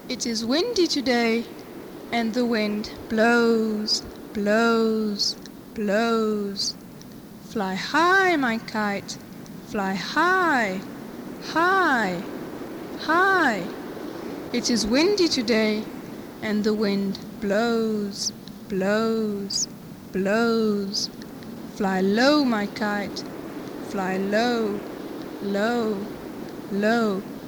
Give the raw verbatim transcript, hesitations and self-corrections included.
It is windy today, and the wind blows, blows, blows. Fly high, my kite, fly high, high, high. It is windy today, and the wind blows, blows, blows. Fly low, my kite, fly low, low, low.